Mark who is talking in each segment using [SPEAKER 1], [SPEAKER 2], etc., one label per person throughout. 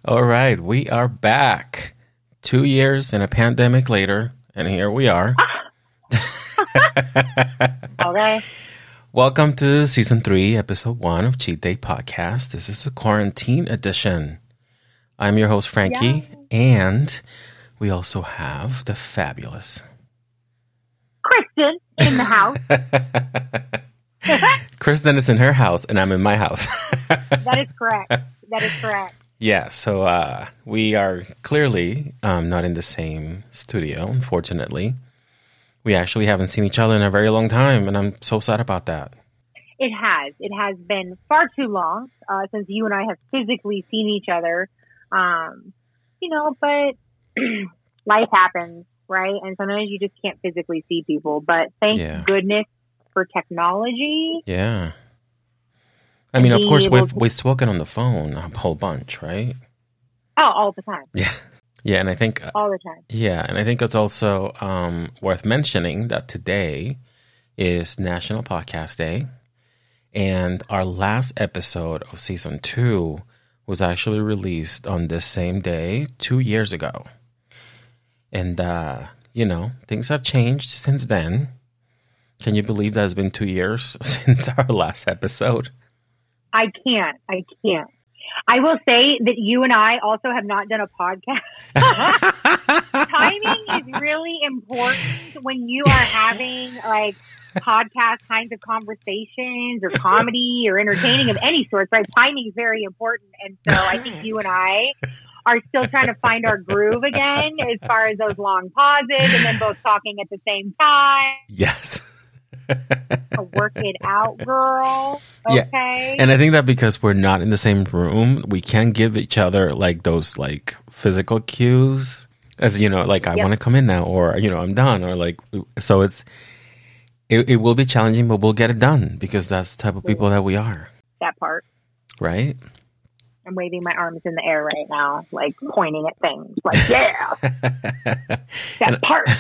[SPEAKER 1] All right, we are back. 2 years and a pandemic later, and here we are.
[SPEAKER 2] Okay.
[SPEAKER 1] Welcome to Season 3, Episode 1 of Cheat Day Podcast. This is a quarantine edition. I'm your host, Frankie, and we also have the fabulous
[SPEAKER 2] Kristen in the house.
[SPEAKER 1] Kristen is in her house, and I'm in my house.
[SPEAKER 2] That is correct.
[SPEAKER 1] Yeah, so we are clearly not in the same studio, unfortunately. We actually haven't seen each other in a very long time, and I'm so sad about that.
[SPEAKER 2] It has. It has been far too long since you and I have physically seen each other. But life happens, right? And sometimes you just can't physically see people. But thank goodness for technology.
[SPEAKER 1] Yeah. I mean, of course, we've spoken on the phone a whole bunch, right?
[SPEAKER 2] Oh, all the time.
[SPEAKER 1] Yeah. Yeah, and I think...
[SPEAKER 2] all the time.
[SPEAKER 1] Yeah, and I think it's also worth mentioning that today is National Podcast Day, and our last episode of Season 2 was actually released on this same day 2 years ago. And, things have changed since then. Can you believe that it's been 2 years since our last episode?
[SPEAKER 2] I can't. I will say that you and I also have not done a podcast. Timing is really important when you are having like podcast kinds of conversations or comedy or entertaining of any sort, right? Timing is very important. And so I think you and I are still trying to find our groove again as far as those long pauses and then both talking at the same time.
[SPEAKER 1] Yes.
[SPEAKER 2] Work it out, girl. Okay.
[SPEAKER 1] Yeah. And I think that because we're not in the same room, we can give each other like those like physical cues as, like I want to come in now, or, I'm done, or like, so it will be challenging, but we'll get it done because that's the type of people that we are.
[SPEAKER 2] That part.
[SPEAKER 1] Right?
[SPEAKER 2] I'm waving my arms in the air right now, like pointing at things like, yeah, that part.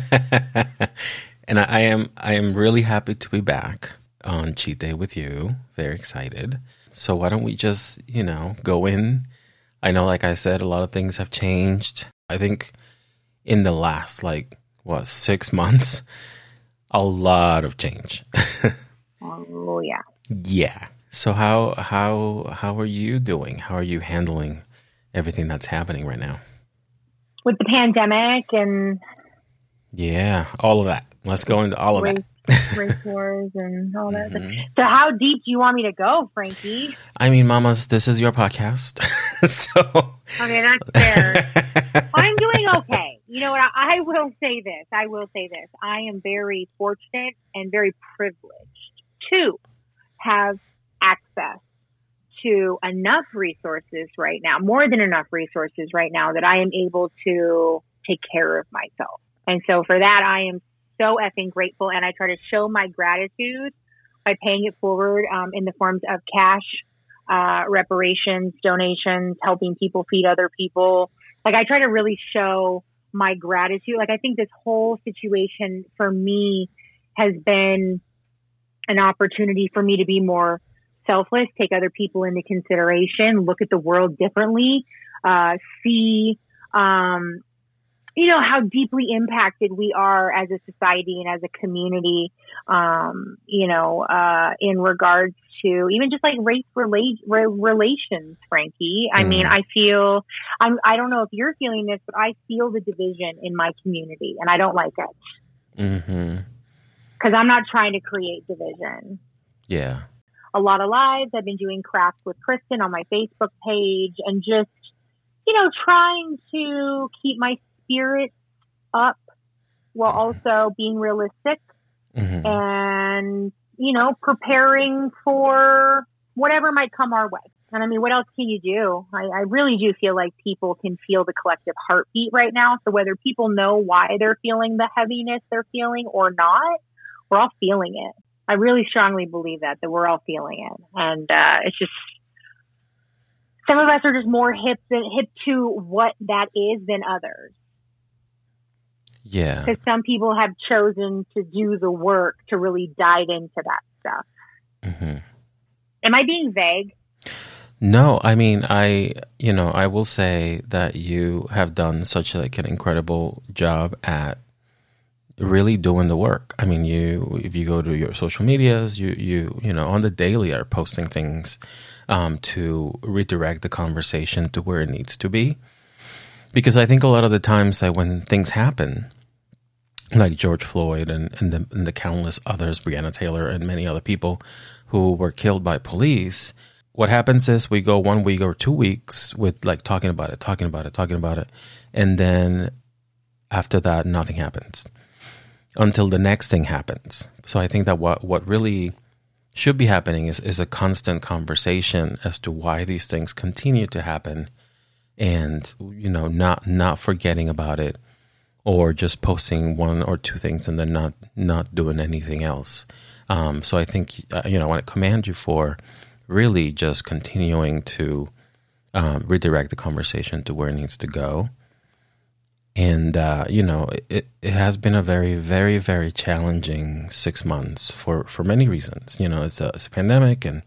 [SPEAKER 1] And I am really happy to be back on Cheat Day with you. Very excited. So why don't we just, go in? I know, like I said, a lot of things have changed. I think in the last, 6 months, a lot of change.
[SPEAKER 2] Oh, yeah.
[SPEAKER 1] Yeah. So how are you doing? How are you handling everything that's happening right now?
[SPEAKER 2] With the pandemic and...
[SPEAKER 1] Yeah, all of that. Let's go into all of that.
[SPEAKER 2] Race wars and all that. Mm-hmm. So how deep do you want me to go, Frankie?
[SPEAKER 1] I mean, mamas, this is your podcast. So
[SPEAKER 2] okay, that's fair. I'm doing okay. You know what? I will say this. I am very fortunate and very privileged to have access to enough resources right now, more than enough resources right now, that I am able to take care of myself. And so for that, I am so effing grateful. And I try to show my gratitude by paying it forward in the forms of cash, reparations, donations, helping people feed other people. Like I try to really show my gratitude. Like I think this whole situation for me has been an opportunity for me to be more selfless, take other people into consideration, look at the world differently, see, how deeply impacted we are as a society and as a community, in regards to even just like race relations, Frankie. I mean, I don't know if you're feeling this, but I feel the division in my community and I don't like it.
[SPEAKER 1] Mm-hmm.
[SPEAKER 2] Because I'm not trying to create division.
[SPEAKER 1] Yeah.
[SPEAKER 2] A lot of lives. I've been doing crafts with Kristen on my Facebook page and just, trying to keep my spirits up while also being realistic and, preparing for whatever might come our way. And I mean, what else can you do? I really do feel like people can feel the collective heartbeat right now. So whether people know why they're feeling the heaviness they're feeling or not, we're all feeling it. I really strongly believe that we're all feeling it. And it's just, some of us are just more hip to what that is than others.
[SPEAKER 1] Yeah.
[SPEAKER 2] Because some people have chosen to do the work to really dive into that stuff.
[SPEAKER 1] Mm-hmm.
[SPEAKER 2] Am I being vague?
[SPEAKER 1] No, I mean, I will say that you have done such like an incredible job at really doing the work. I mean, if you go to your social medias, you know, on the daily are posting things to redirect the conversation to where it needs to be. Because I think a lot of the times that when things happen, like George Floyd and the countless others, Breonna Taylor and many other people who were killed by police, what happens is we go 1 week or 2 weeks with like talking about it. And then after that, nothing happens until the next thing happens. So I think that what really should be happening is a constant conversation as to why these things continue to happen, and, you know, not forgetting about it or just posting one or two things and then not doing anything else. So I think, you know, I want to commend you for really just continuing to redirect the conversation to where it needs to go. And, you know, it has been a very, very, very challenging 6 months for many reasons. You know, it's a pandemic, and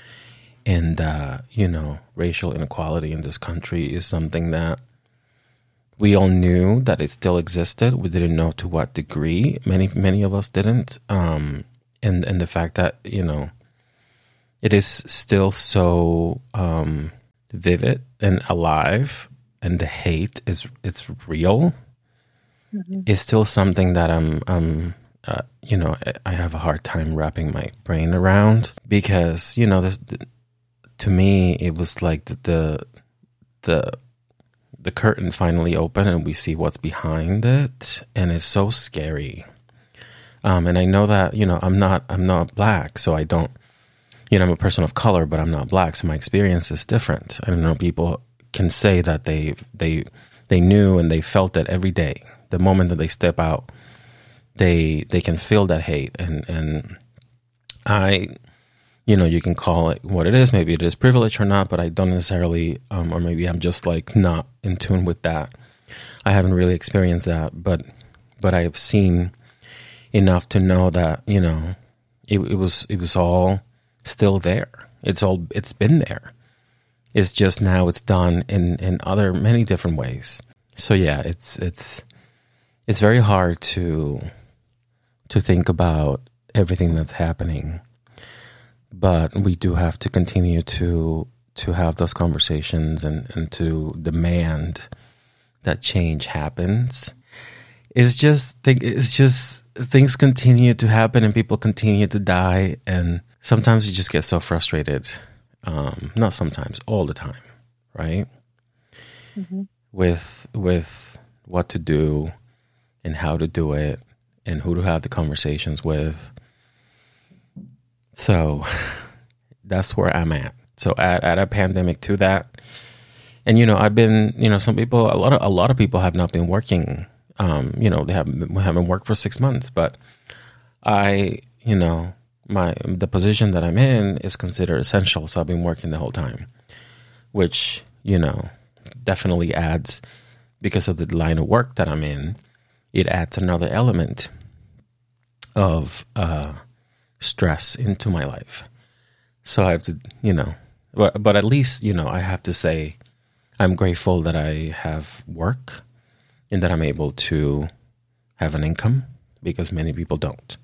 [SPEAKER 1] you know, racial inequality in this country is something that we all knew that it still existed. We didn't know to what degree. Many of us didn't. And the fact that, you know, it is still so vivid and alive, and the hate it's real. Mm-hmm. Is still something that I'm you know, I have a hard time wrapping my brain around, because, you know, to me it was like the curtain finally opened and we see what's behind it, and it's so scary. And I know that, you know, I'm not Black, so I don't, you know, I'm a person of color, but I'm not Black, so my experience is different. I don't know, people can say that they knew and they felt it every day. The moment that they step out, they can feel that hate, and I, you know, you can call it what it is. Maybe it is privilege or not, but I don't necessarily, or maybe I'm just like not in tune with that. I haven't really experienced that, but I have seen enough to know that, you know, it was all still there. It's been there. It's just now it's done in other many different ways. So yeah, it's very hard to think about everything that's happening. But we do have to continue to have those conversations and to demand that change happens. It's just things continue to happen and people continue to die, and sometimes you just get so frustrated. Not sometimes, all the time, right? Mm-hmm. With what to do and how to do it and who to have the conversations with. So that's where I'm at. So add a pandemic to that. And, you know, I've been, you know, some people, a lot of people have not been working. You know, they haven't worked for 6 months, but I, you know, the position that I'm in is considered essential. So I've been working the whole time, which, you know, definitely adds, because of the line of work that I'm in, it adds another element of stress into my life. So I have to, you know, but at least, you know, I have to say I'm grateful that I have work and that I'm able to have an income, because many people don't.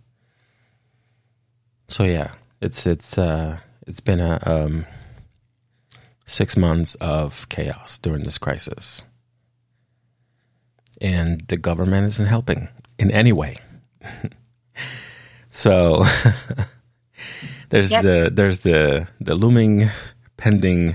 [SPEAKER 1] So yeah, it's been a 6 months of chaos during this crisis, and the government isn't helping in any way. So there's the looming pending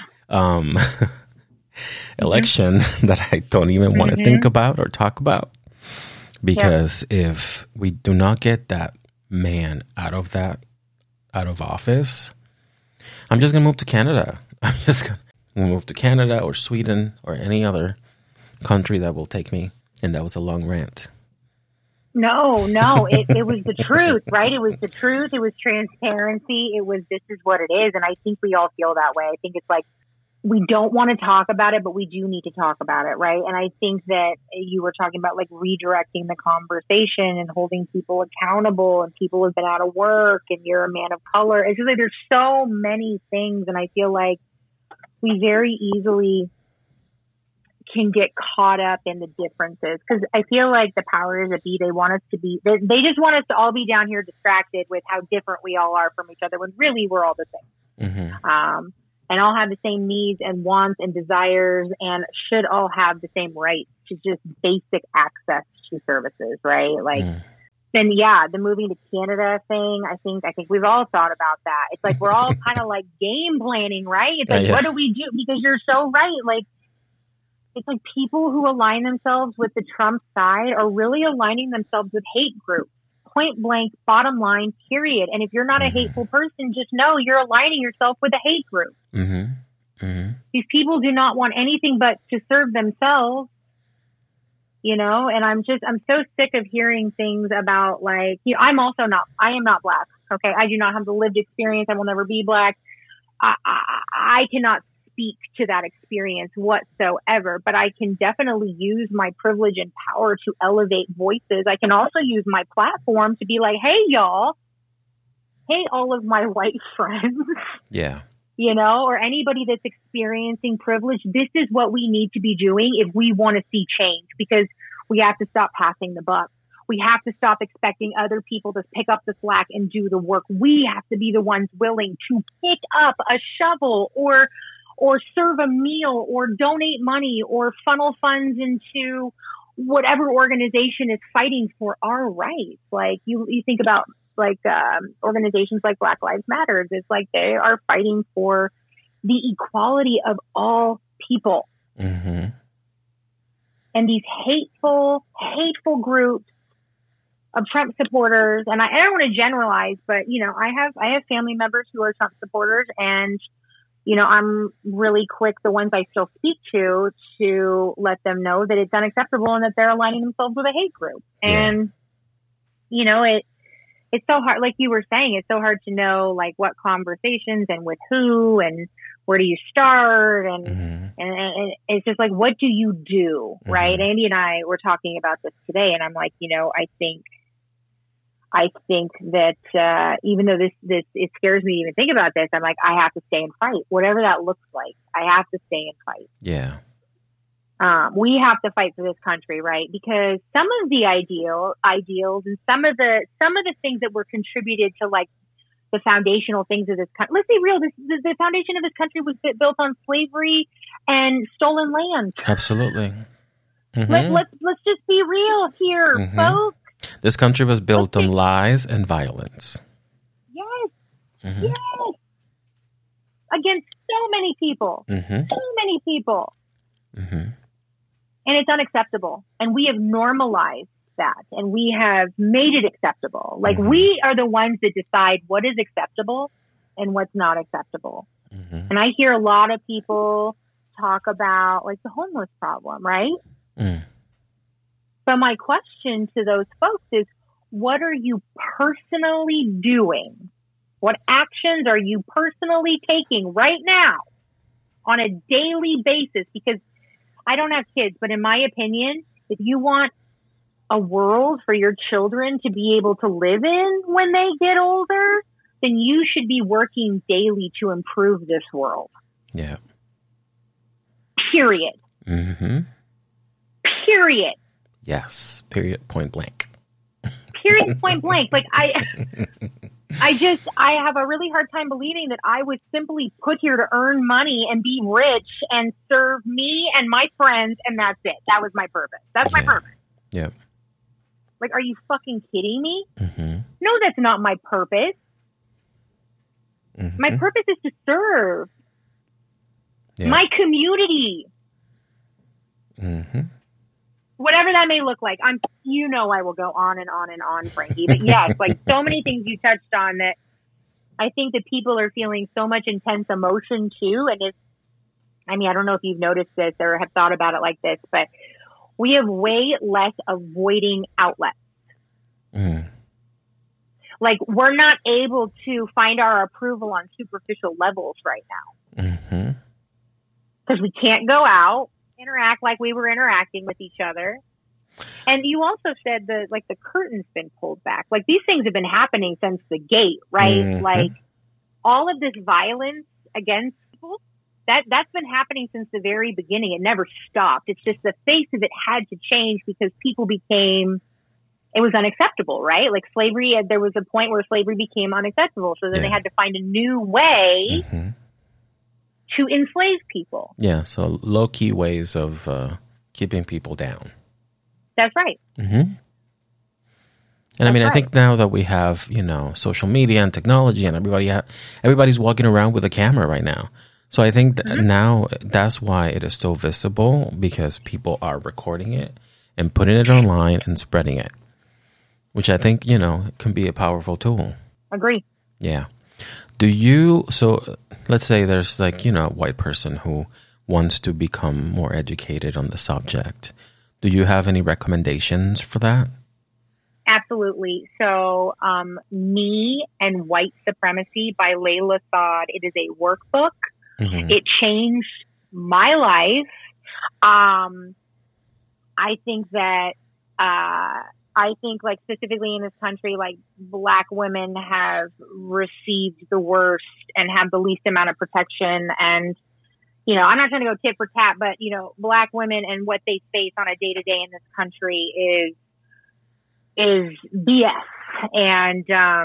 [SPEAKER 1] election that I don't even want to think about or talk about, because if we do not get that man out of office, I'm just gonna move to Canada. I'm just gonna move to Canada or Sweden or any other country that will take me. And that was a long rant.
[SPEAKER 2] No, it was the truth, right? It was the truth. It was transparency. It was, this is what it is. And I think we all feel that way. I think it's like, we don't want to talk about it, but we do need to talk about it, right? And I think that you were talking about like redirecting the conversation and holding people accountable, and people have been out of work, and you're a man of color. It's just like there's so many things, and I feel like we very easily can get caught up in the differences, because I feel like the powers that be, they want us to be, they just want us to all be down here distracted with how different we all are from each other, when really we're all the same.
[SPEAKER 1] Mm-hmm.
[SPEAKER 2] And all have the same needs and wants and desires, and should all have the same rights to just basic access to services, right? Like, and yeah, the moving to Canada thing, I think we've all thought about that. It's like, we're all kind of like game planning, right? It's like, what do we do? Because you're so right. Like, it's like people who align themselves with the Trump side are really aligning themselves with hate groups. Point blank, bottom line, period. And if you're not a hateful person, just know you're aligning yourself with a hate group.
[SPEAKER 1] Mm-hmm. Mm-hmm.
[SPEAKER 2] These people do not want anything but to serve themselves, you know? And I'm so sick of hearing things about, like, you know, I am not black. Okay. I do not have the lived experience. I will never be black. I cannot speak to that experience whatsoever, but I can definitely use my privilege and power to elevate voices. I can also use my platform to be like, hey, y'all, hey, all of my white friends.
[SPEAKER 1] Yeah.
[SPEAKER 2] You know, or anybody that's experiencing privilege, this is what we need to be doing if we want to see change, because we have to stop passing the buck. We have to stop expecting other people to pick up the slack and do the work. We have to be the ones willing to pick up a shovel or serve a meal or donate money or funnel funds into whatever organization is fighting for our rights. Like you think about like organizations like Black Lives Matter. It's like they are fighting for the equality of all people.
[SPEAKER 1] Mm-hmm.
[SPEAKER 2] And these hateful groups of Trump supporters, and I don't want to generalize, but you know, I have family members who are Trump supporters, and you know, I'm really quick, the ones I still speak to let them know that it's unacceptable and that they're aligning themselves with a hate group. And, you know, it's so hard, like you were saying, it's so hard to know like what conversations and with who and where do you start. And it's just like, what do you do? Right. Andy and I were talking about this today, and I'm like, you know, I think that even though this it scares me to even think about this, I'm like, I have to stay and fight, whatever that looks like. I have to stay and fight.
[SPEAKER 1] Yeah.
[SPEAKER 2] We have to fight for this country, right? Because some of the ideals and some of the things that were contributed to like the foundational things of this country. Let's be real. The foundation of this country was built on slavery and stolen land.
[SPEAKER 1] Absolutely.
[SPEAKER 2] Let's just be real here, folks.
[SPEAKER 1] This country was built on lies and violence.
[SPEAKER 2] Yes. Yes. Against so many people. So many people. And it's unacceptable. And we have normalized that. And we have made it acceptable. Like we are the ones that decide what is acceptable and what's not acceptable. And I hear a lot of people talk about like the homeless problem, right? So my question to those folks is, what are you personally doing? What actions are you personally taking right now on a daily basis? Because I don't have kids, but in my opinion, if you want a world for your children to be able to live in when they get older, then you should be working daily to improve this world.
[SPEAKER 1] Yeah.
[SPEAKER 2] Period. Period.
[SPEAKER 1] Yes. Period. Point blank.
[SPEAKER 2] Period. Point blank. Like I have a really hard time believing that I was simply put here to earn money and be rich and serve me and my friends, and that's it. That was my purpose. That's my purpose.
[SPEAKER 1] Yeah.
[SPEAKER 2] Like, are you fucking kidding me? No, that's not my purpose. My purpose is to serve my community. Whatever that may look like. I will go on and on and on, Frankie. But yes, like so many things you touched on that I think that people are feeling so much intense emotion too. And I don't know if you've noticed this or have thought about it like this, but we have way less avoiding outlets. Like we're not able to find our approval on superficial levels right now. Because we can't go out, interact like we were interacting with each other. And you also said that like the curtain's been pulled back. Like these things have been happening since the gate, right? Like all of this violence against people That's been happening since the very beginning. It never stopped. It's just the face of it had to change because people became, it was unacceptable, right? Like slavery, there was a point where slavery became unacceptable. So then they had to find a new way to enslave people.
[SPEAKER 1] Yeah, so low-key ways of keeping people down.
[SPEAKER 2] That's right.
[SPEAKER 1] Mm-hmm. And I mean, I think now that we have, social media and technology and everybody's walking around with a camera right now. So I think now that's why it is so visible, because people are recording it and putting it online and spreading it, which I think, can be a powerful tool.
[SPEAKER 2] Agree.
[SPEAKER 1] Yeah. So let's say there's a white person who wants to become more educated on the subject. Do you have any recommendations for that?
[SPEAKER 2] Absolutely. So, Me and White Supremacy by Layla Saad. It is a workbook. Mm-hmm. It changed my life. I think that, like specifically in this country, like Black women have received the worst and have the least amount of protection. And, I'm not trying to go tit for tat, but, Black women and what they face on a day to day in this country is BS. And,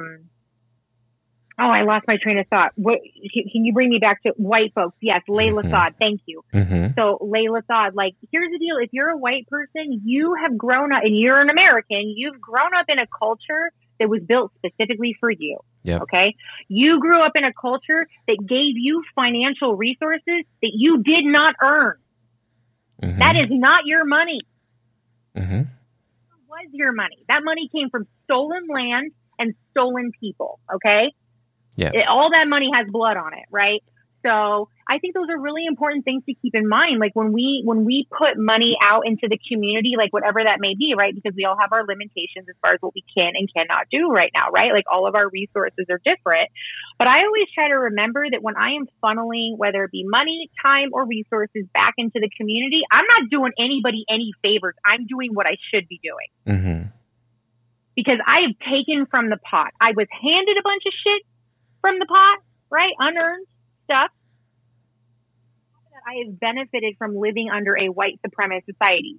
[SPEAKER 2] I lost my train of thought. Can you bring me back to white folks? Yes. Layla Saad. Thank you. Mm-hmm. So Layla Saad, here's the deal. If you're a white person, you have grown up and you're an American, you've grown up in a culture that was built specifically for you.
[SPEAKER 1] Yep.
[SPEAKER 2] Okay. You grew up in a culture that gave you financial resources that you did not earn. Mm-hmm. That is not your money. Mm-hmm. Was your money. That money came from stolen land and stolen people. Okay.
[SPEAKER 1] Yeah.
[SPEAKER 2] All that money has blood on it. Right. So I think those are really important things to keep in mind. Like when we put money out into the community, like whatever that may be, right? Because we all have our limitations as far as what we can and cannot do right now, right? Like all of our resources are different. But I always try to remember that when I am funneling, whether it be money, time, or resources back into the community, I'm not doing anybody any favors. I'm doing what I should be doing. Mm-hmm. Because I have taken from the pot. I was handed a bunch of shit from the pot, right? Unearned stuff. I have benefited from living under a white supremacist society.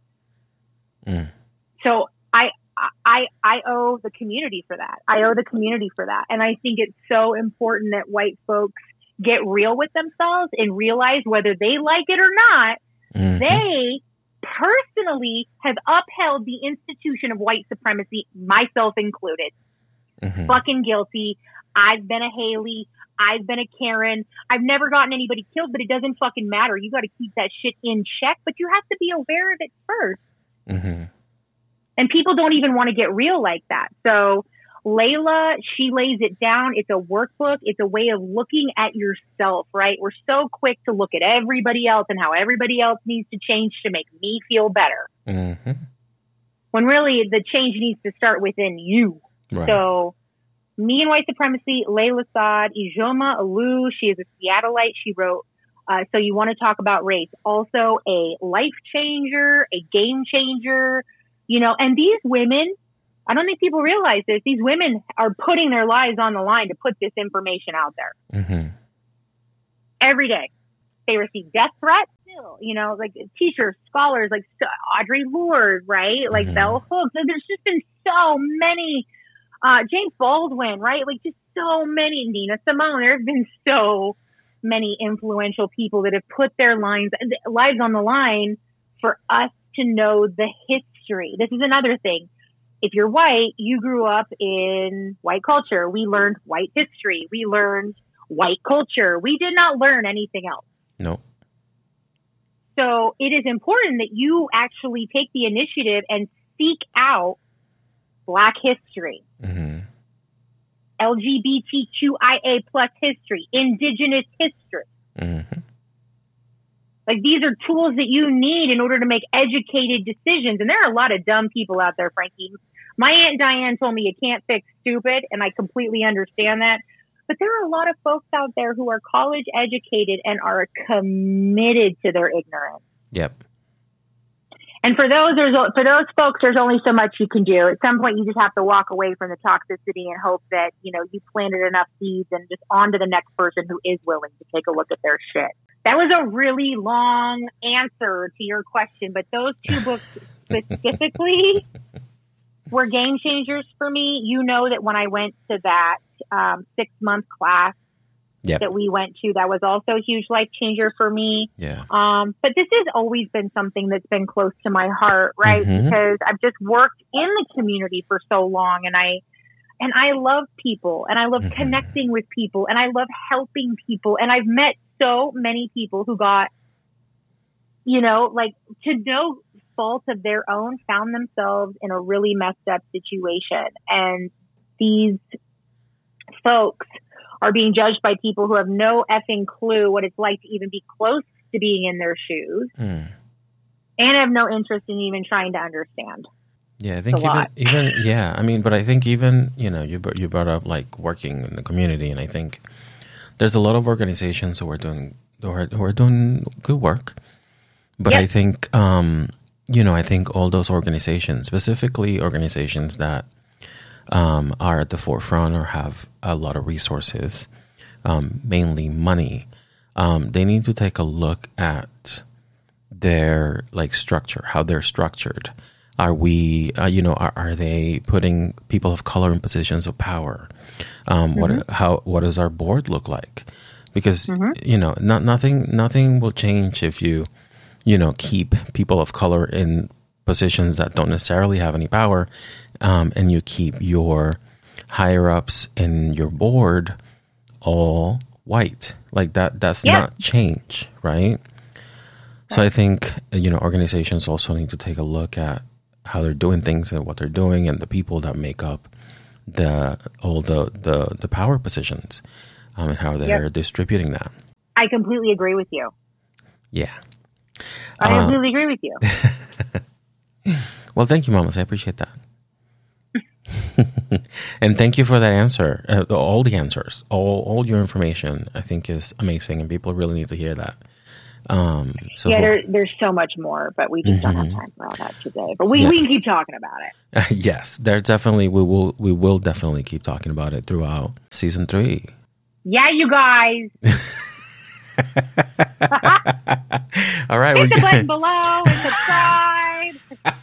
[SPEAKER 2] Mm. So I owe the community for that. I owe the community for that. And I think it's so important that white folks get real with themselves and realize whether they like it or not, they personally have upheld the institution of white supremacy, myself included. Mm-hmm. Fucking guilty. I've been a Haley. I've been a Karen. I've never gotten anybody killed, but it doesn't fucking matter. You got to keep that shit in check, but you have to be aware of it first. Mm-hmm. And people don't even want to get real like that. So Layla, she lays it down. It's a workbook. It's a way of looking at yourself, right? We're so quick to look at everybody else and how everybody else needs to change to make me feel better. Mm-hmm. When really the change needs to start within you. Right. So Me and White Supremacy, Layla Saad, Ijoma Alu, she is a Seattleite. She wrote, So You Want to Talk About Race. Also a life changer, a game changer, and these women, I don't think people realize this. These women are putting their lives on the line to put this information out there. Mm-hmm. Every day. They receive death threats still, like teachers, scholars, like Audre Lorde, right? Like Bell Hooks. There's just been so many, James Baldwin, right? Like just so many, Nina Simone. There's been so many influential people that have put their lives on the line for us to know the history. This is another thing. If you're white, you grew up in white culture. We learned white history. We learned white culture. We did not learn anything else.
[SPEAKER 1] No.
[SPEAKER 2] So it is important that you actually take the initiative and seek out Black history, LGBTQIA plus history, Indigenous history. Mm-hmm. Like these are tools that you need in order to make educated decisions. And there are a lot of dumb people out there, Frankie. My Aunt Diane told me you can't fix stupid, and I completely understand that. But there are a lot of folks out there who are college educated and are committed to their ignorance.
[SPEAKER 1] Yep.
[SPEAKER 2] And for those folks, there's only so much you can do. At some point, you just have to walk away from the toxicity and hope that, you planted enough seeds and just on to the next person who is willing to take a look at their shit. That was a really long answer to your question, but those two books specifically were game changers for me. You know that when I went to that 6-month class that we went to, that was also a huge life changer for me.
[SPEAKER 1] Yeah.
[SPEAKER 2] But this has always been something that's been close to my heart, right? Because I've just worked in the community for so long, and I love people, and I love connecting with people, and I love helping people. And I've met so many people who got, like, to no fault of their own, found themselves in a really messed up situation. And these folks are being judged by people who have no effing clue what it's like to even be close to being in their shoes and have no interest in even trying to understand.
[SPEAKER 1] Yeah, I think even yeah, I mean, but I think even, you brought up like working in the community, and I think there's a lot of organizations who are doing good work. But I think I think all those organizations, specifically organizations that are at the forefront or have a lot of resources, mainly money, they need to take a look at their structure, how they're structured. Are we, are they putting people of color in positions of power? What does our board look like? Because nothing will change if you keep people of color in positions that don't necessarily have any power, and you keep your higher ups in your board all white. Like that's not change, right? So I think organizations also need to take a look at how they're doing things and what they're doing, and the people that make up all the power positions, and how they're distributing that.
[SPEAKER 2] I completely agree with you.
[SPEAKER 1] Yeah.
[SPEAKER 2] I completely agree with you.
[SPEAKER 1] Well, thank you, Mamas. I appreciate that. And thank you for that answer. All the answers, all your information, I think is amazing, and people really need to hear that.
[SPEAKER 2] There's so much more, but we just don't have time for all that today. But we can keep talking about it.
[SPEAKER 1] Yes, there's definitely we will definitely keep talking about it throughout season 3.
[SPEAKER 2] Yeah, you guys.
[SPEAKER 1] All right,
[SPEAKER 2] hit the button below and subscribe.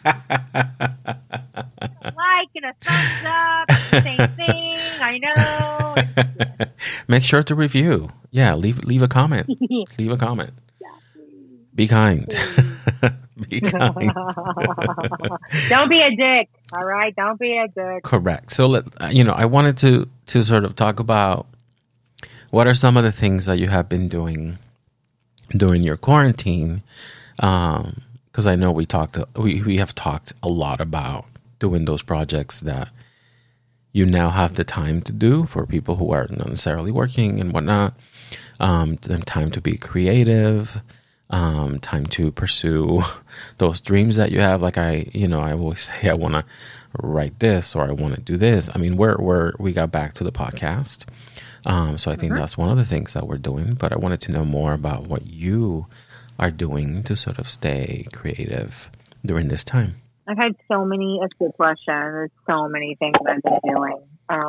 [SPEAKER 2] Like and a thumbs up. Same thing. I know.
[SPEAKER 1] Make sure to review. Yeah, leave a comment. Leave a comment. Be kind. Be kind.
[SPEAKER 2] Don't be a dick. All right, don't be a dick.
[SPEAKER 1] Correct. So I wanted to sort of talk about what are some of the things that you have been doing during your quarantine, because I know we have talked a lot about doing those projects that you now have the time to do for people who are not necessarily working and whatnot. Time to be creative, time to pursue those dreams that you have. Like I always say, I want to write this, or I want to do this. I mean, we got back to the podcast. So I think that's one of the things that we're doing, but I wanted to know more about what you are doing to sort of stay creative during this time.
[SPEAKER 2] I've had so many, that's a good question. There's so many things I've been doing.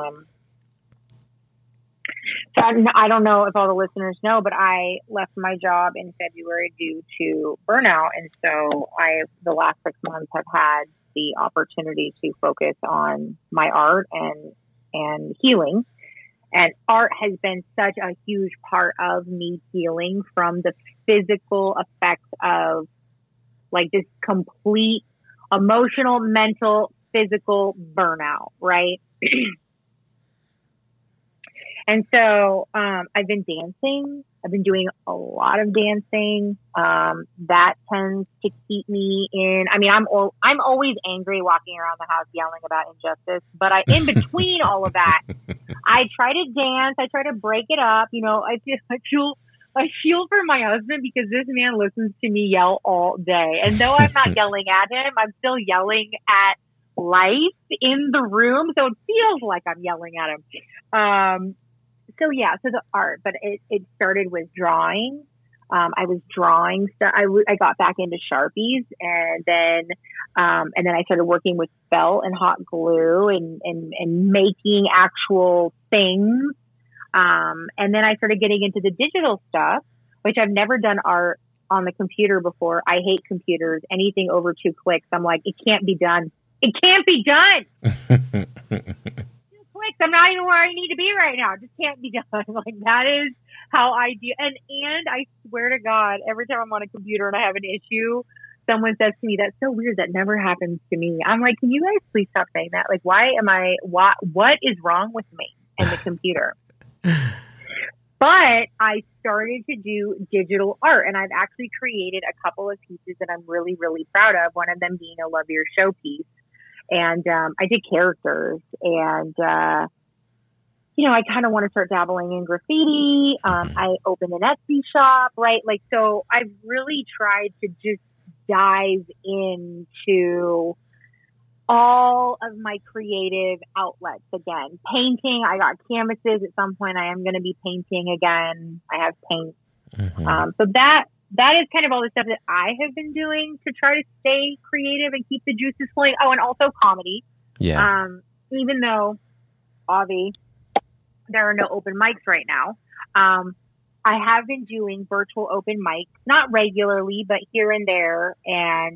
[SPEAKER 2] So I don't know if all the listeners know, but I left my job in February due to burnout. And so the last 6 months have had the opportunity to focus on my art and healing. And art has been such a huge part of me healing from the physical effects of this complete emotional, mental, physical burnout, right? And so I've been dancing. I've been doing a lot of dancing. That tends to keep me in. I mean, I'm always angry walking around the house yelling about injustice. But in between all of that, I try to dance. I try to break it up. I feel for my husband because this man listens to me yell all day. And though I'm not yelling at him, I'm still yelling at life in the room. So it feels like I'm yelling at him. So the art, but it started with drawing. I was drawing stuff. I got back into Sharpies, and then I started working with felt and hot glue and making actual things. And then I started getting into the digital stuff. which I've never done art on the computer before. I hate computers. Anything over 2 clicks, I'm like, it can't be done. It can't be done. 2 clicks. I'm not even where I need to be right now. It just can't be done. Like, that is how I do. And I swear to God, every time I'm on a computer and I have an issue, someone says to me, that's so weird. That never happens to me. I'm like, can you guys please stop saying that? Like, what is wrong with me and the computer? But I started to do digital art, and I've actually created a couple of pieces that I'm really, really proud of. One of them being a Love Your Show piece. And I did characters, and, I kind of want to start dabbling in graffiti. I opened an Etsy shop, right? Like, so I've really tried to just dive into all of my creative outlets again. Painting, I got canvases. At some point, I am going to be painting again. I have paint. So that is kind of all the stuff that I have been doing to try to stay creative and keep the juices flowing. Oh, and also comedy.
[SPEAKER 1] Yeah.
[SPEAKER 2] Even though, Avi, there are no open mics right now. I have been doing virtual open mics, not regularly, but here and there. And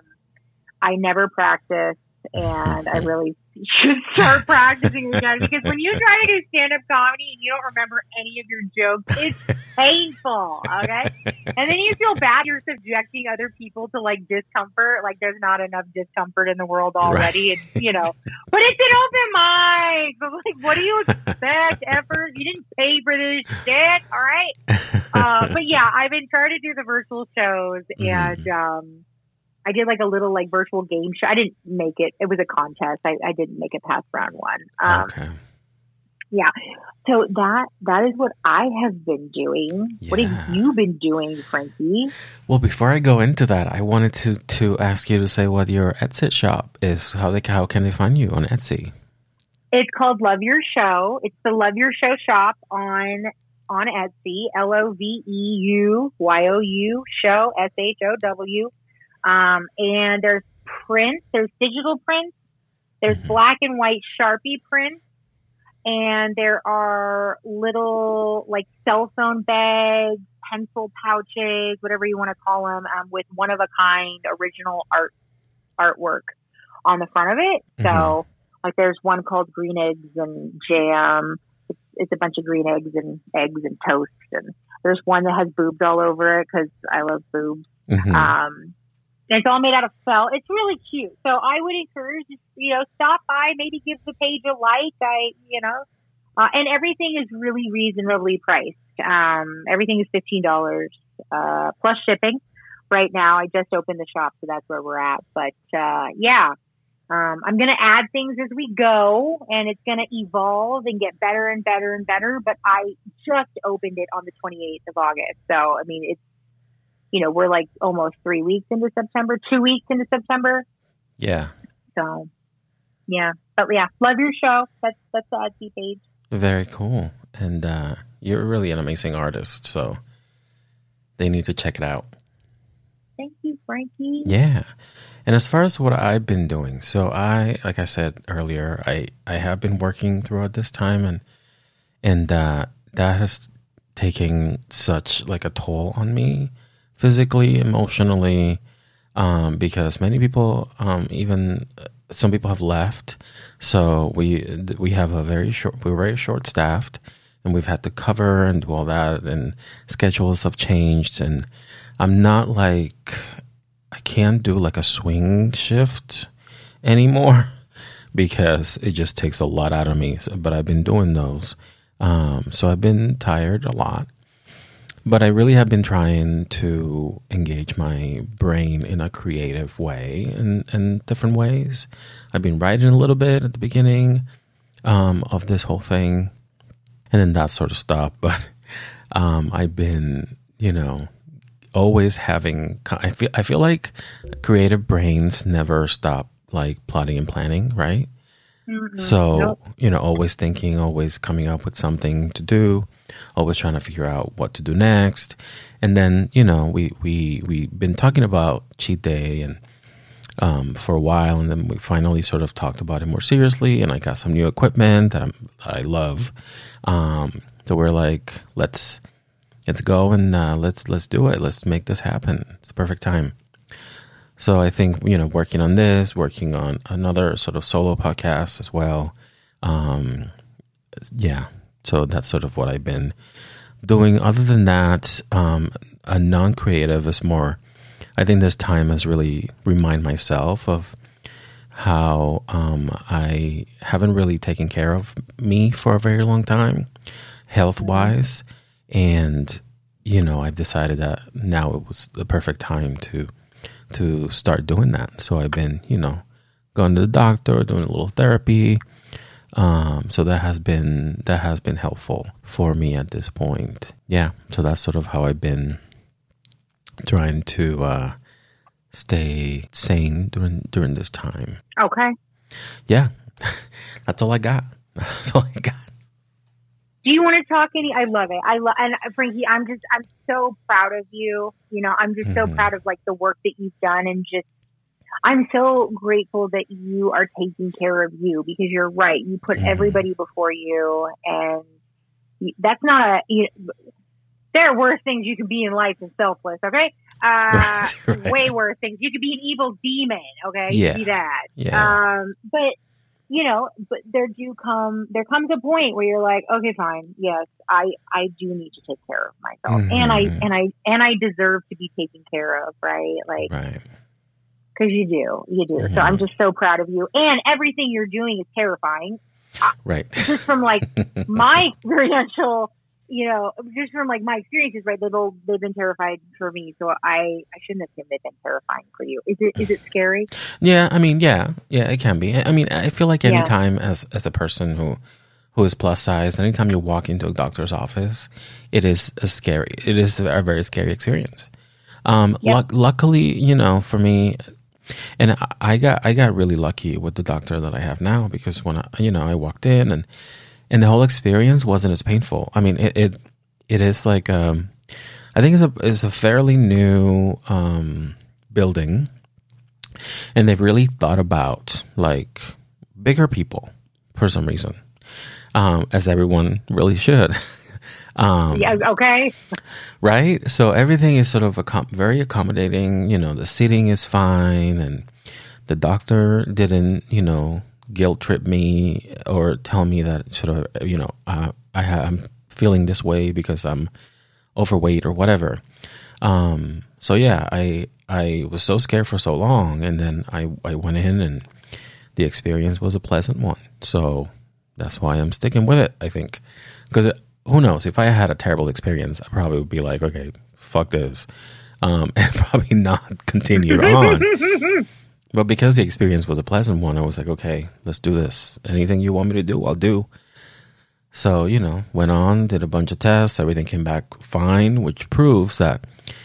[SPEAKER 2] I never practice. And I really should start practicing again, because when you try to do stand-up comedy and you don't remember any of your jokes, it's painful, okay? And then you feel bad you're subjecting other people to, like, discomfort. Like, there's not enough discomfort in the world already. Right. And, but it's an open mic. But, like, what do you expect, effort? You didn't pay for this shit, all right? But, yeah, I've been trying to do the virtual shows, and I did like a little like virtual game show. I didn't make it. It was a contest. I didn't make it past round 1. Okay. Yeah. So that is what I have been doing. Yeah. What have you been doing, Frankie?
[SPEAKER 1] Well, before I go into that, I wanted to ask you to say what your Etsy shop is. How can they find you on Etsy?
[SPEAKER 2] It's called Love Your Show. It's the Love Your Show shop on Etsy. LOVEUYOU show SHOW. And there's prints, there's digital prints, there's black and white Sharpie prints, and there are little like cell phone bags, pencil pouches, whatever you want to call them, with one of a kind original artwork on the front of it. So like there's one called Green Eggs and Jam. It's a bunch of green eggs and toast. And there's one that has boobs all over it because I love boobs. And it's all made out of felt. It's really cute. So I would encourage, stop by, maybe give the page a like. And everything is really reasonably priced. Everything is $15 plus shipping. Right now, I just opened the shop, so that's where we're at. But I'm going to add things as we go, and it's going to evolve and get better and better and better. But I just opened it on the 28th of August. So, I mean, it's, we're like almost 3 weeks into September, 2 weeks into September.
[SPEAKER 1] Yeah.
[SPEAKER 2] So, yeah. But yeah, Love Your Show. That's the Etsy page.
[SPEAKER 1] Very cool. And you're really an amazing artist, so they need to check it out.
[SPEAKER 2] Thank you, Frankie.
[SPEAKER 1] Yeah. And as far as what I've been doing, so like I said earlier, I have been working throughout this time, and that has taken such like a toll on me, physically, emotionally, because many people, even some people have left. So we have we're very short staffed, and we've had to cover and do all that, and schedules have changed, and I'm not like, I can't do like a swing shift anymore because it just takes a lot out of me. But I've been doing those. So I've been tired a lot. But I really have been trying to engage my brain in a creative way in different ways. I've been writing a little bit at the beginning of this whole thing, and then that sort of stopped. But I've been, always having. I feel like creative brains never stop like plotting and planning, right? Mm-hmm. So nope. Always thinking, always coming up with something to do. Always trying to figure out what to do next. And then, we've been talking about cheat day and for a while, and then we finally sort of talked about it more seriously, and I got some new equipment that I love. So we're like, let's let's go and let's do it. Let's make this happen. It's the perfect time. So I think, working on this, working on another sort of solo podcast as well. So that's sort of what I've been doing. Other than that, a non-creative is more, I think this time has really remind myself of how I haven't really taken care of me for a very long time, health-wise. And, I've decided that now it was the perfect time to start doing that. So I've been, going to the doctor, doing a little therapy. So that has been helpful for me at this point. Yeah. So that's sort of how I've been trying to stay sane during this time.
[SPEAKER 2] Okay.
[SPEAKER 1] Yeah. That's all I got. That's all I got.
[SPEAKER 2] Do you want to talk I love it. And Frankie, I'm so proud of you. I'm just so proud of like the work that you've done, and just, I'm so grateful that you are taking care of you, because you're right. You put everybody before you, and that's not there are worse things you can be in life than selfless. Okay. Right. Way worse things. You could be an evil demon. Okay.
[SPEAKER 1] Yeah.
[SPEAKER 2] You can be that.
[SPEAKER 1] Yeah.
[SPEAKER 2] But there comes a point where you're like, okay, fine. Yes, I do need to take care of myself, and I deserve to be taken care of. Right. Like,
[SPEAKER 1] right.
[SPEAKER 2] Cause you do. So I'm just so proud of you, and everything you're doing is terrifying.
[SPEAKER 1] Right.
[SPEAKER 2] Just from like my experiential, just from like my experiences, right? They've been terrified for me, so I shouldn't assume they've been terrifying for you. Is it scary?
[SPEAKER 1] Yeah, I mean, yeah, it can be. I mean, I feel like anytime as a person who is plus size, anytime you walk into a doctor's office, it is scary. It is a very scary experience. Luckily, for me, and I got really lucky with the doctor that I have now, because when I walked in and the whole experience wasn't as painful. I mean, it is like I think it's a fairly new building, and they've really thought about like bigger people for some reason, as everyone really should.
[SPEAKER 2] Yeah. Okay.
[SPEAKER 1] Right. So everything is sort of very accommodating. The seating is fine, and the doctor didn't guilt trip me or tell me that sort of I'm feeling this way because I'm overweight or whatever. So yeah, I was so scared for so long, and then I went in, and the experience was a pleasant one. So that's why I'm sticking with it, I think, because who knows, if I had a terrible experience, I probably would be like, okay, fuck this, and probably not continue on. But because the experience was a pleasant one, I was like, okay, let's do this. Anything you want me to do, I'll do. So, went on, did a bunch of tests. Everything came back fine, which proves that,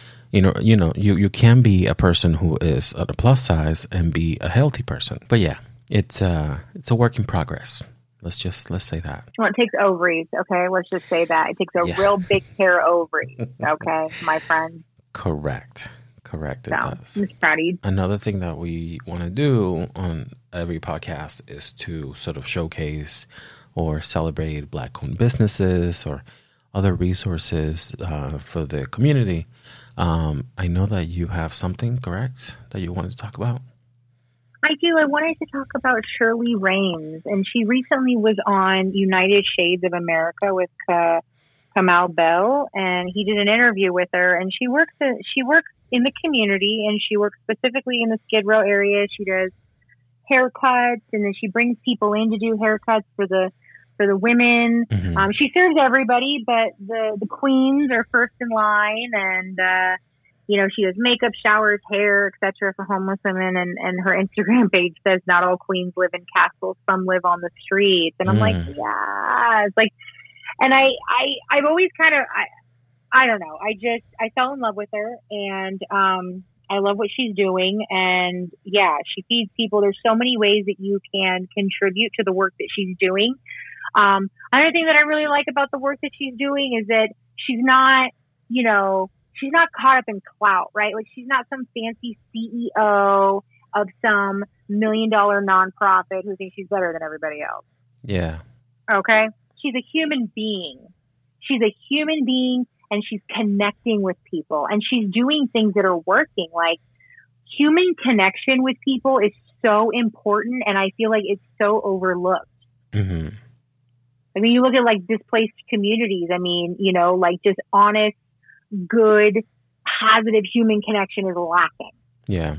[SPEAKER 1] you can be a person who is at a plus size and be a healthy person. But yeah, it's a work in progress. Let's say that.
[SPEAKER 2] Well, it takes ovaries. Okay. Let's just say that it takes a real big pair of ovaries. Okay. My friend.
[SPEAKER 1] Correct. It does.
[SPEAKER 2] I'm proud of you.
[SPEAKER 1] Another thing that we want to do on every podcast is to sort of showcase or celebrate Black-owned businesses or other resources for the community. I know that you have something, correct, that you wanted to talk about?
[SPEAKER 2] I do. I wanted to talk about Shirley Raines, and she recently was on United Shades of America with Kamal Bell, and he did an interview with her, and she works in the community, and she works specifically in the Skid Row area. She does haircuts, and then she brings people in to do haircuts for the women. Mm-hmm. She serves everybody, but the queens are first in line, and she does makeup, showers, hair, etc. for homeless women. And her Instagram page says, "Not all queens live in castles; some live on the streets." And I'm like, yeah, it's like, and I've always kind of I don't know. I fell in love with her, and I love what she's doing. And yeah, she feeds people. There's so many ways that you can contribute to the work that she's doing. Another thing that I really like about the work that she's doing is that she's not caught up in clout, right? Like, she's not some fancy CEO of some $1 million nonprofit who thinks she's better than everybody else.
[SPEAKER 1] Yeah.
[SPEAKER 2] Okay. She's a human being. She's a human being, and she's connecting with people, and she's doing things that are working. Like, human connection with people is so important, and I feel like it's so overlooked.
[SPEAKER 1] Mm-hmm.
[SPEAKER 2] I mean, you look at like displaced communities. I mean, you know, like just honest, good, positive human connection is lacking.
[SPEAKER 1] Yeah.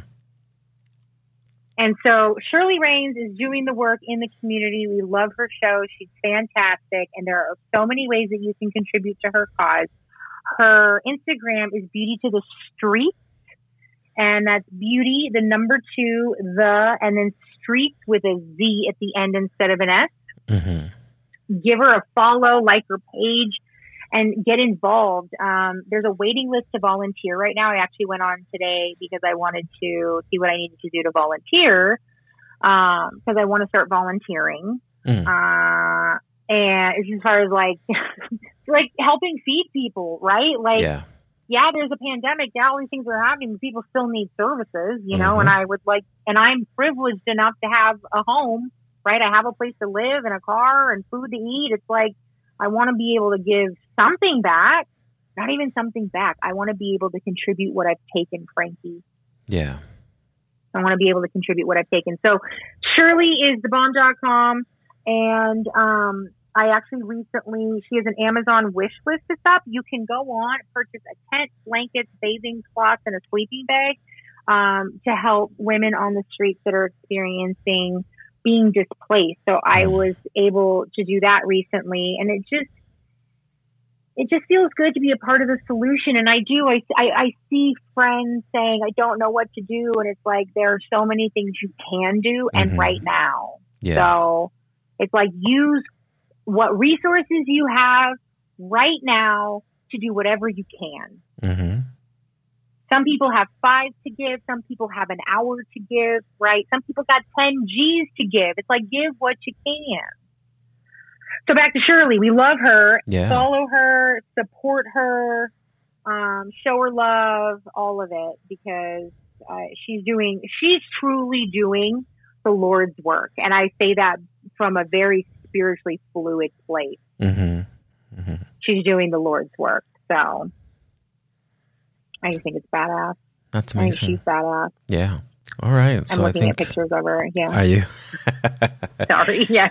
[SPEAKER 2] And so Shirley Raines is doing the work in the community. We love her show. She's fantastic. And there are so many ways that you can contribute to her cause. Her Instagram is Beauty to the Streets. And that's beauty, the number 2, and then streets with a Z at the end instead of an S.
[SPEAKER 1] Mm-hmm.
[SPEAKER 2] Give her a follow, like her page, and get involved. There's a waiting list to volunteer right now. I actually went on today because I wanted to see what I needed to do to volunteer, because I want to start volunteering. And as far as like, like helping feed people, right? Like, yeah, there's a pandemic. Yeah, all these things are happening, but people still need services, you know, and I'm privileged enough to have a home, right? I have a place to live and a car and food to eat. It's like, I want to be able to give something back, not even something back. I want to be able to contribute what I've taken, Frankie.
[SPEAKER 1] Yeah.
[SPEAKER 2] I want to be able to contribute what I've taken. So Shirley is thebomb.com. And, I actually she has an Amazon wish list that's up. You can go on, purchase a tent, blankets, bathing cloths, and a sleeping bag, to help women on the streets that are experiencing being displaced. So I was able to do that recently, and it just feels good to be a part of the solution. And I see friends saying, I don't know what to do. And it's like, there are so many things you can do. And right now, so it's like, use what resources you have right now to do whatever you can. Mm-hmm. Some people have 5 to give. Some people have an hour to give, right? Some people got 10 G's to give. It's like, give what you can. So back to Shirley. We love her. Yeah. Follow her, support her, show her love, all of it, because she's truly doing the Lord's work. And I say that from a very spiritually fluid place. Mm-hmm. Mm-hmm. She's doing the Lord's work. So I just think it's badass.
[SPEAKER 1] That's amazing.
[SPEAKER 2] I think she's badass.
[SPEAKER 1] Yeah. All right.
[SPEAKER 2] I'm looking at pictures of her. Yeah.
[SPEAKER 1] Are you?
[SPEAKER 2] Sorry. Yeah.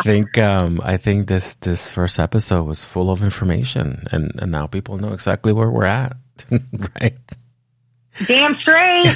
[SPEAKER 1] I think this first episode was full of information, and now people know exactly where we're at. Right.
[SPEAKER 2] Damn straight.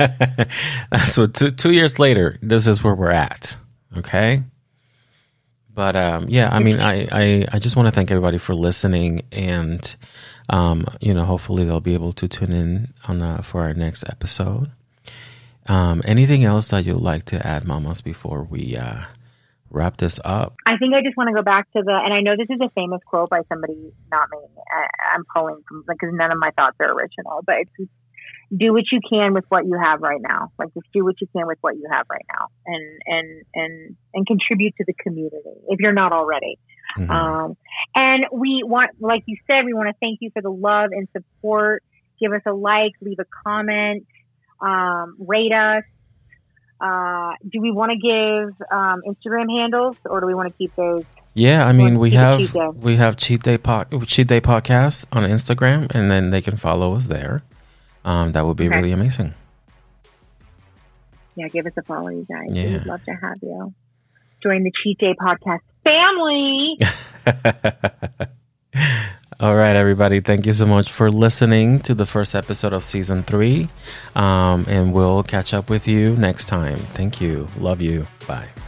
[SPEAKER 1] So 2 years later, this is where we're at. Okay. But I mean, I just want to thank everybody for listening, and hopefully they'll be able to tune in for our next episode. Anything else that you'd like to add, Mamas, before we wrap this up?
[SPEAKER 2] I think I just want to go back to and I know this is a famous quote by somebody, not me. I'm pulling from, because none of my thoughts are original, but it's just, do what you can with what you have right now. Like, just do what you can with what you have right now, and contribute to the community if you're not already. Mm-hmm. And we want, like you said, we want to thank you for the love and support. Give us a like, leave a comment, rate us. Do we want to give Instagram handles, or do we want to keep those?
[SPEAKER 1] Yeah, I mean, we have Cheat Day Podcast on Instagram, and then they can follow us there. That would be really amazing. Yeah,
[SPEAKER 2] give us a follow, you guys. Yeah. We'd love to have you join the Cheat Day Podcast family.
[SPEAKER 1] All right, everybody. Thank you so much for listening to the first episode of season 3. And we'll catch up with you next time. Thank you. Love you. Bye.